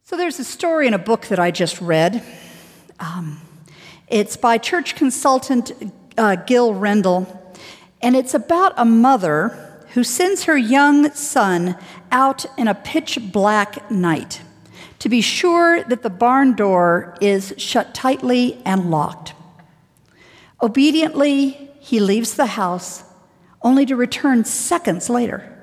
So there's a story in a book that I just read. It's by church consultant Gil Rendell, and it's about a mother who sends her young son out in a pitch-black night to be sure that the barn door is shut tightly and locked. Obediently, he leaves the house, only to return seconds later.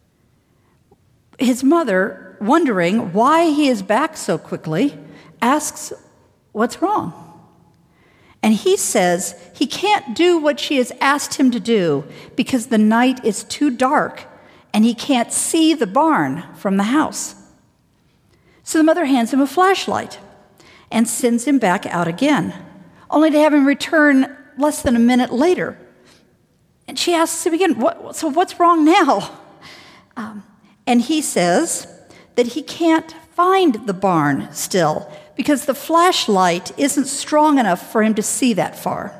His mother, wondering why he is back so quickly, asks, "What's wrong?" And he says he can't do what she has asked him to do because the night is too dark and he can't see the barn from the house. So the mother hands him a flashlight and sends him back out again, only to have him return less than a minute later. And she asks him again, so what's wrong now? And he says that he can't find the barn still because the flashlight isn't strong enough for him to see that far.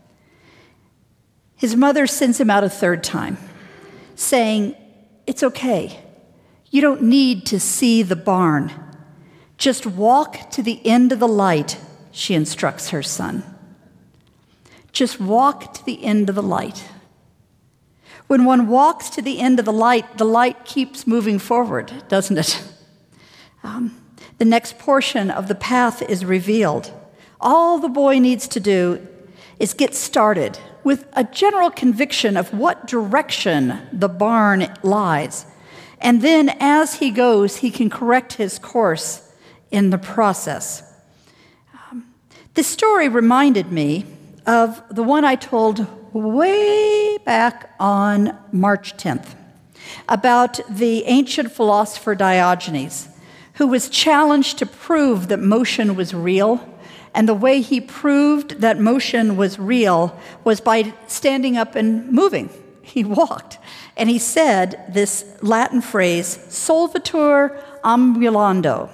His mother sends him out a third time, saying, "It's okay. You don't need to see the barn. Just walk to the end of the light," she instructs her son. Just walk to the end of the light. When one walks to the end of the light keeps moving forward, doesn't it? The next portion of the path is revealed. All the boy needs to do is get started with a general conviction of what direction the barn lies. And then as he goes, he can correct his course in the process. This story reminded me of the one I told way back on March 10th about the ancient philosopher Diogenes, who was challenged to prove that motion was real. And the way he proved that motion was real was by standing up and moving. He walked. And he said this Latin phrase, solvitur ambulando,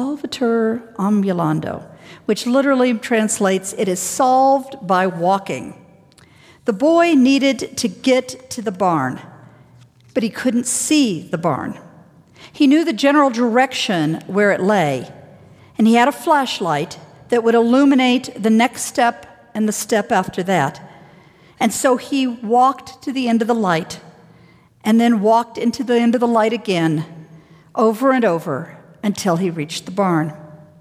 which literally translates, it is solved by walking. The boy needed to get to the barn, but he couldn't see the barn. He knew the general direction where it lay, and he had a flashlight that would illuminate the next step and the step after that. And so he walked to the end of the light, and then walked into the end of the light again, over and over, until he reached the barn.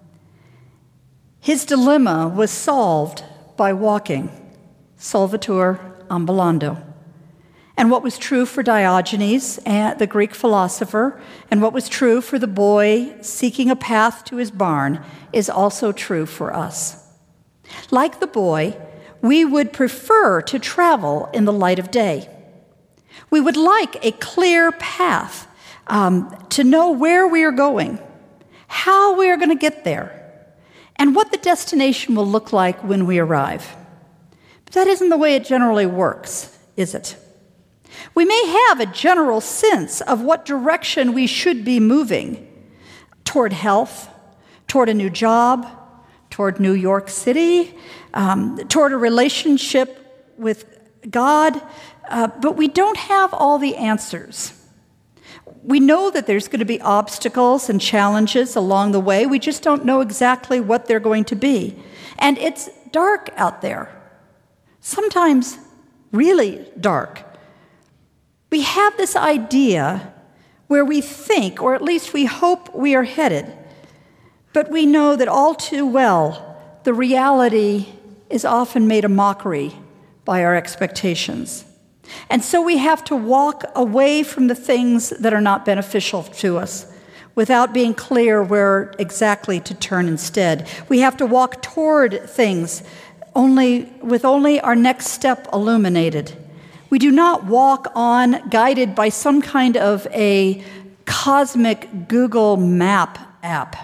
His dilemma was solved by walking, solvitur ambulando. And what was true for Diogenes, the Greek philosopher, and what was true for the boy seeking a path to his barn is also true for us. Like the boy, we would prefer to travel in the light of day. We would like a clear path to know where we are going, how we are going to get there, and what the destination will look like when we arrive. But that isn't the way it generally works, is it? We may have a general sense of what direction we should be moving toward health, toward a new job, toward New York City, toward a relationship with God, but we don't have all the answers. We know that there's going to be obstacles and challenges along the way. We just don't know exactly what they're going to be. And it's dark out there, sometimes really dark. We have this idea where we think, or at least we hope we are headed, but we know that all too well, the reality is often made a mockery by our expectations. And so we have to walk away from the things that are not beneficial to us without being clear where exactly to turn instead. We have to walk toward things with only our next step illuminated. We do not walk on guided by some kind of a cosmic Google Map app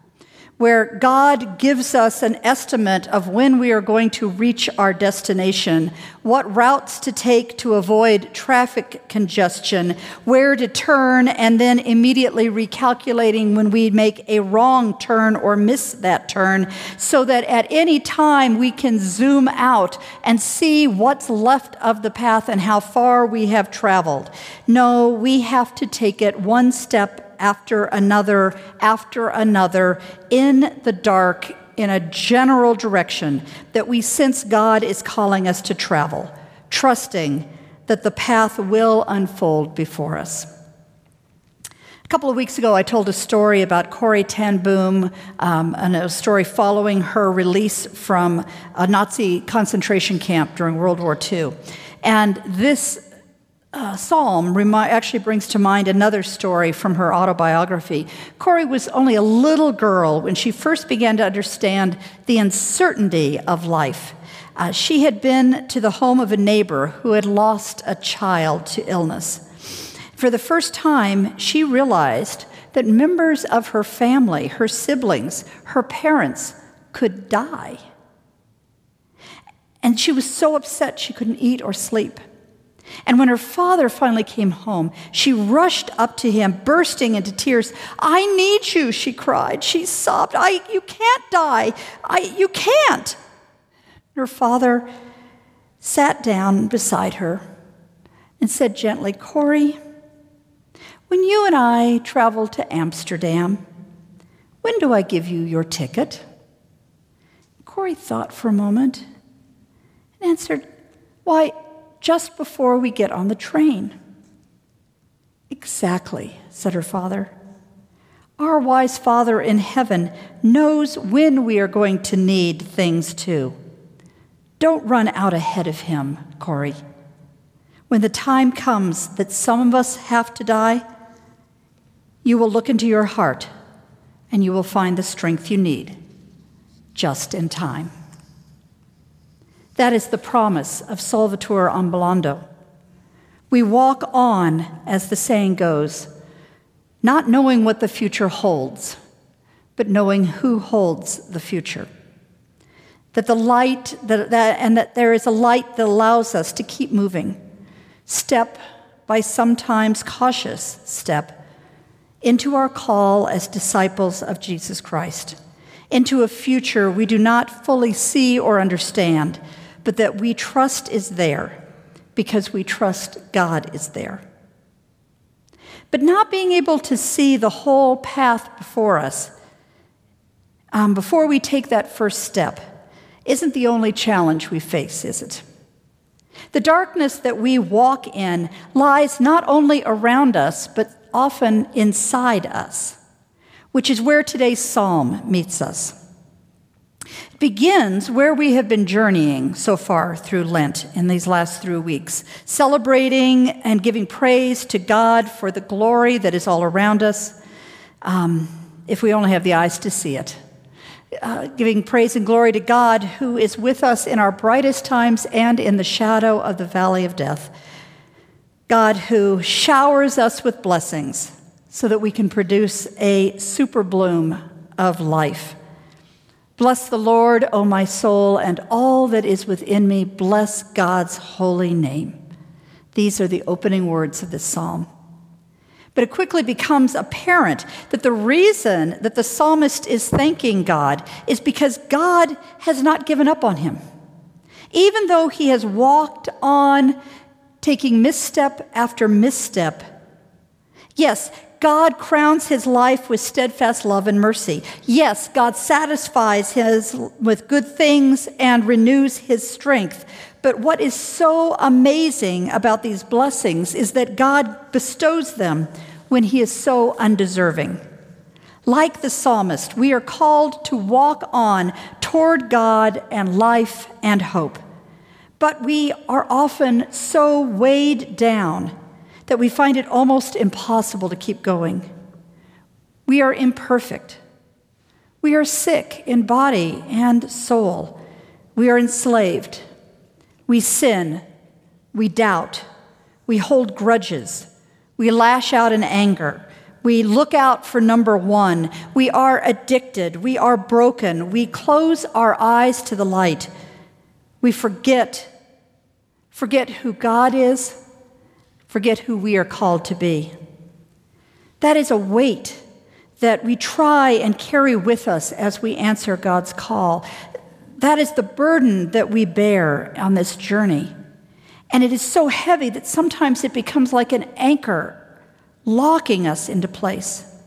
where God gives us an estimate of when we are going to reach our destination, what routes to take to avoid traffic congestion, where to turn, and then immediately recalculating when we make a wrong turn or miss that turn, so that at any time we can zoom out and see what's left of the path and how far we have traveled. No, we have to take it one step after another in the dark in a general direction that we sense God is calling us to travel, trusting that the path will unfold before us. A couple of weeks ago, I told a story about Corrie ten Boom, and a story following her release from a Nazi concentration camp during World War II. And this psalm actually brings to mind another story from her autobiography. Corrie was only a little girl when she first began to understand the uncertainty of life. She had been to the home of a neighbor who had lost a child to illness. For the first time, she realized that members of her family, her siblings, her parents, could die. And she was so upset she couldn't eat or sleep. And when her father finally came home, she rushed up to him, bursting into tears. "I need you," she cried. She sobbed. "You can't die. You can't." Her father sat down beside her and said gently, "Corrie, when you and I travel to Amsterdam, when do I give you your ticket?" Corrie thought for a moment and answered, "Why, just before we get on the train." "Exactly," said her father. "Our wise Father in heaven knows when we are going to need things too. Don't run out ahead of him, Corrie. When the time comes that some of us have to die, you will look into your heart and you will find the strength you need just in time." That is the promise of Solvitur ambulando. We walk on, as the saying goes, not knowing what the future holds, but knowing who holds the future. That there is a light that allows us to keep moving, step by sometimes cautious step, into our call as disciples of Jesus Christ, into a future we do not fully see or understand, but that we trust is there because we trust God is there. But not being able to see the whole path before us, before we take that first step, isn't the only challenge we face, is it? The darkness that we walk in lies not only around us, but often inside us, which is where today's psalm meets us. It begins where we have been journeying so far through Lent in these last 3 weeks, celebrating and giving praise to God for the glory that is all around us, if we only have the eyes to see it. Giving praise and glory to God who is with us in our brightest times and in the shadow of the valley of death. God who showers us with blessings so that we can produce a super bloom of life. Bless the Lord, O my soul, and all that is within me. Bless God's holy name. These are the opening words of this psalm. But it quickly becomes apparent that the reason that the psalmist is thanking God is because God has not given up on him. Even though he has walked on, taking misstep after misstep, yes, God crowns his life with steadfast love and mercy. Yes, God satisfies him with good things and renews his strength. But what is so amazing about these blessings is that God bestows them when he is so undeserving. Like the psalmist, we are called to walk on toward God and life and hope. But we are often so weighed down that we find it almost impossible to keep going. We are imperfect. We are sick in body and soul. We are enslaved. We sin. We doubt. We hold grudges. We lash out in anger. We look out for number one. We are addicted. We are broken. We close our eyes to the light. We forget who God is, forget who we are called to be. That is a weight that we try and carry with us as we answer God's call. That is the burden that we bear on this journey. And it is so heavy that sometimes it becomes like an anchor locking us into place.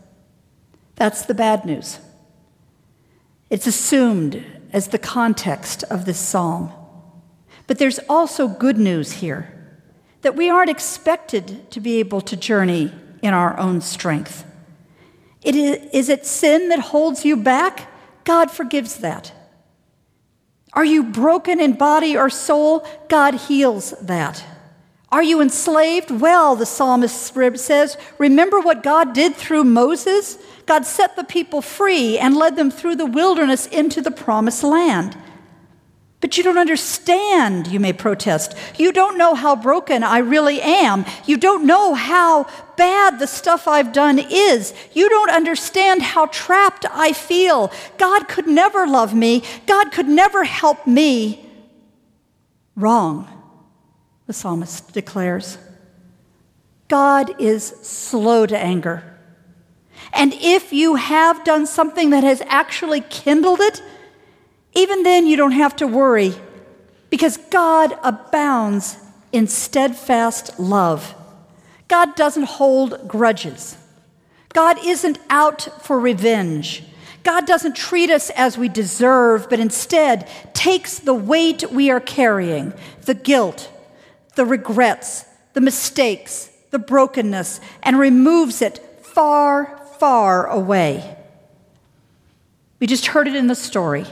That's the bad news. It's assumed as the context of this psalm. But there's also good news here, that we aren't expected to be able to journey in our own strength. Is it sin that holds you back? God forgives that. Are you broken in body or soul? God heals that. Are you enslaved? Well, the psalmist says, remember what God did through Moses? God set the people free and led them through the wilderness into the promised land. But you don't understand, you may protest. You don't know how broken I really am. You don't know how bad the stuff I've done is. You don't understand how trapped I feel. God could never love me. God could never help me. Wrong, the psalmist declares. God is slow to anger. And if you have done something that has actually kindled it, even then you don't have to worry, because God abounds in steadfast love. God doesn't hold grudges. God isn't out for revenge. God doesn't treat us as we deserve, but instead takes the weight we are carrying, the guilt, the regrets, the mistakes, the brokenness, and removes it far, far away. We just heard it in the story.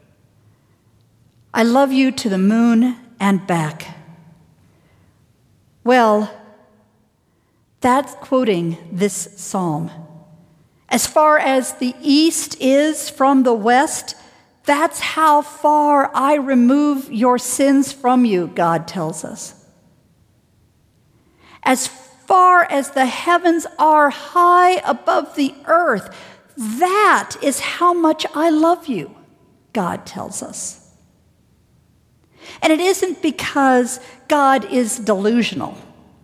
I love you to the moon and back. Well, that's quoting this psalm. As far as the east is from the west, that's how far I remove your sins from you, God tells us. As far as the heavens are high above the earth, that is how much I love you, God tells us. And it isn't because God is delusional,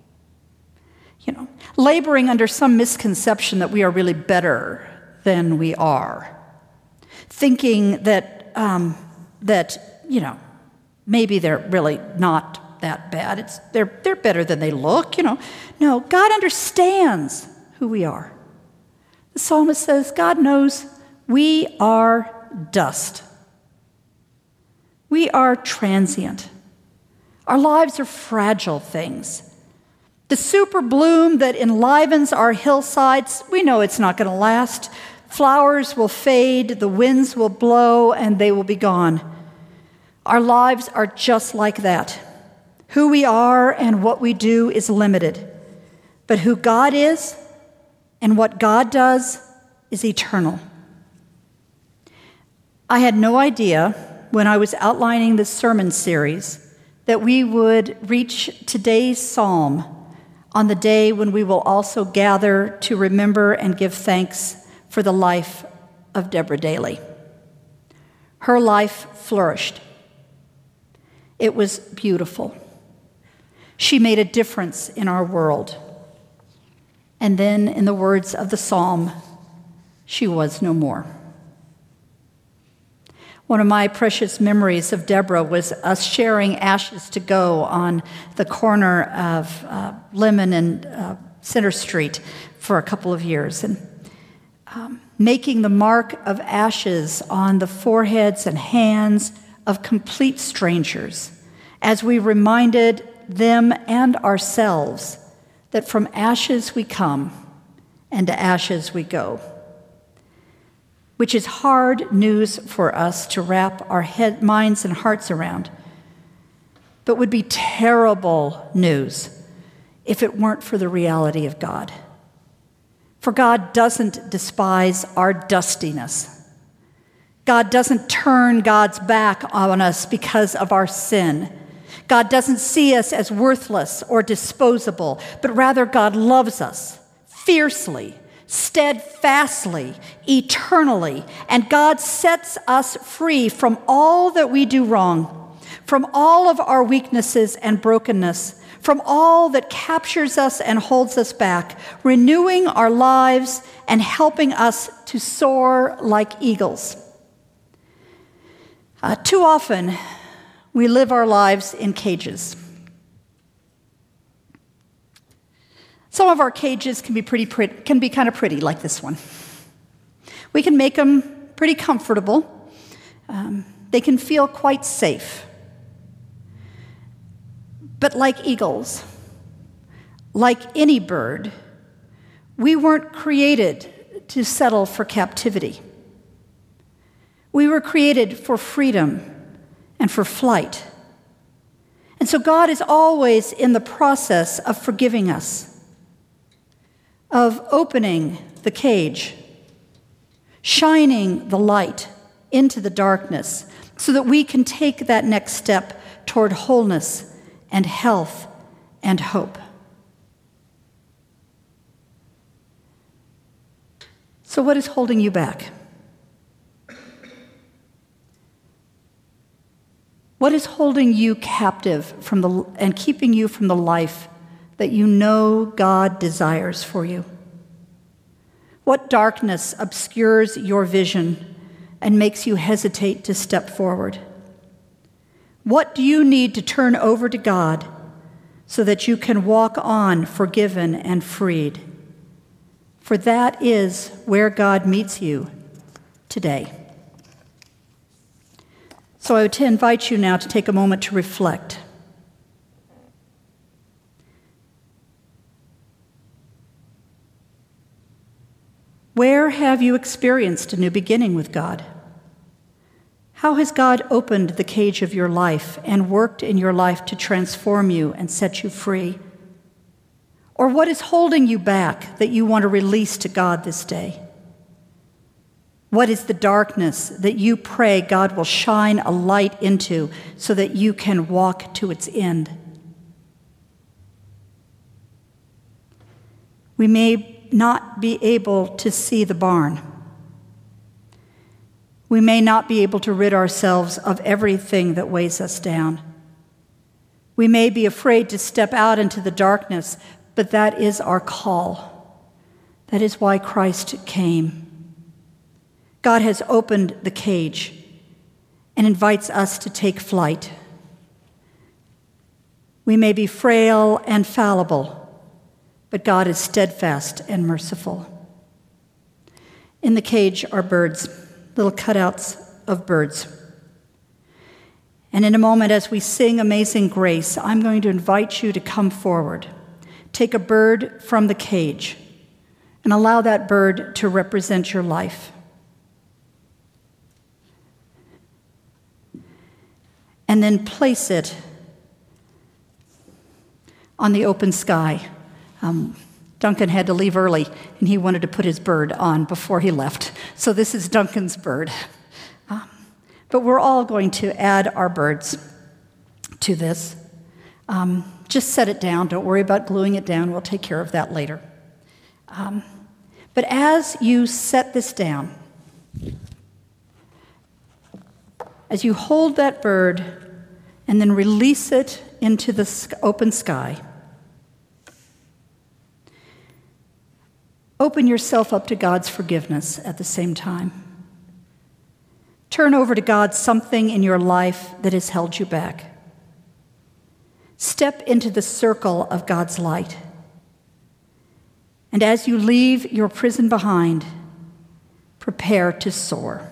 laboring under some misconception that we are really better than we are, thinking that maybe they're really not that bad. They're better than they look. No, God understands who we are. The psalmist says God knows we are dust. We are transient. Our lives are fragile things. The super bloom that enlivens our hillsides, we know it's not going to last. Flowers will fade, the winds will blow, and they will be gone. Our lives are just like that. Who we are and what we do is limited. But who God is and what God does is eternal. I had no idea when I was outlining this sermon series that we would reach today's psalm on the day when we will also gather to remember and give thanks for the life of Deborah Daly. Her life flourished. It was beautiful. She made a difference in our world. And then, in the words of the psalm, she was no more. One of my precious memories of Deborah was us sharing Ashes to Go on the corner of Lemon and Center Street for a couple of years, and making the mark of ashes on the foreheads and hands of complete strangers as we reminded them and ourselves that from ashes we come and to ashes we go. Which is hard news for us to wrap our minds and hearts around, but would be terrible news if it weren't for the reality of God. For God doesn't despise our dustiness. God doesn't turn God's back on us because of our sin. God doesn't see us as worthless or disposable, but rather God loves us fiercely, steadfastly, eternally, and God sets us free from all that we do wrong, from all of our weaknesses and brokenness, from all that captures us and holds us back, renewing our lives and helping us to soar like eagles. Too often, we live our lives in cages. Some of our cages can be kind of pretty, like this one. We can make them pretty comfortable. They can feel quite safe. But like eagles, like any bird, we weren't created to settle for captivity. We were created for freedom and for flight. And so God is always in the process of forgiving us, of opening the cage, shining the light into the darkness so that we can take that next step toward wholeness and health and hope. So what is holding you back? What is holding you captive and keeping you from the life that you know God desires for you? What darkness obscures your vision and makes you hesitate to step forward? What do you need to turn over to God so that you can walk on forgiven and freed? For that is where God meets you today. So I would invite you now to take a moment to reflect. Where have you experienced a new beginning with God? How has God opened the cage of your life and worked in your life to transform you and set you free? Or what is holding you back that you want to release to God this day? What is the darkness that you pray God will shine a light into so that you can walk to its end? We may not be able to see the barn. We may not be able to rid ourselves of everything that weighs us down. We may be afraid to step out into the darkness, but that is our call. That is why Christ came. God has opened the cage and invites us to take flight. We may be frail and fallible, but God is steadfast and merciful. In the cage are birds, little cutouts of birds. And in a moment, as we sing Amazing Grace, I'm going to invite you to come forward. Take a bird from the cage and allow that bird to represent your life. And then place it on the open sky. Duncan had to leave early, and he wanted to put his bird on before he left. So this is Duncan's bird. But we're all going to add our birds to this. Just set it down. Don't worry about gluing it down. We'll take care of that later. But as you set this down, as you hold that bird and then release it into the open sky, open yourself up to God's forgiveness at the same time. Turn over to God something in your life that has held you back. Step into the circle of God's light. And as you leave your prison behind, prepare to soar.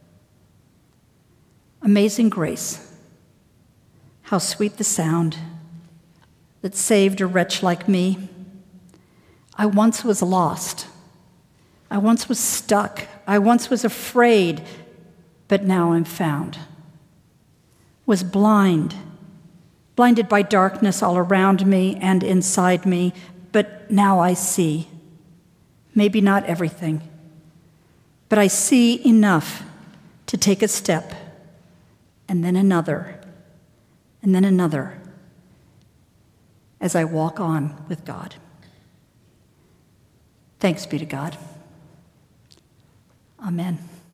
Amazing grace, how sweet the sound that saved a wretch like me. I once was lost. I once was stuck. I once was afraid, but now I'm found. Was blinded by darkness all around me and inside me, but now I see. Maybe not everything, but I see enough to take a step, and then another, and then another, as I walk on with God. Thanks be to God. Amen.